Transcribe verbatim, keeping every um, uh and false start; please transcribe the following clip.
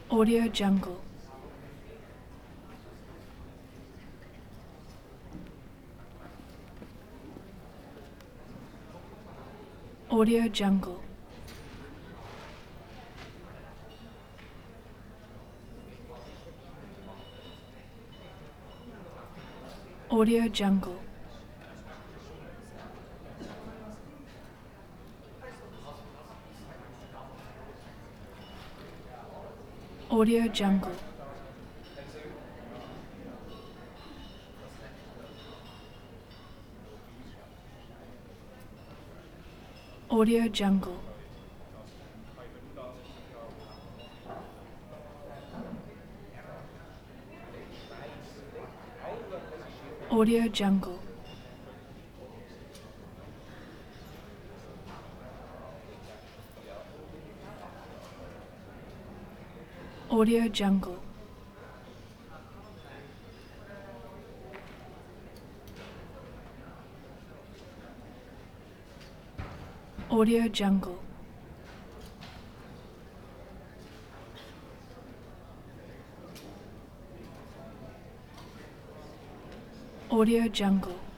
Audio Jungle. Audio Jungle. Audio Jungle. Audio Jungle. Audio Jungle. Audio Jungle. Audio Jungle. Audio Jungle. Audio Jungle.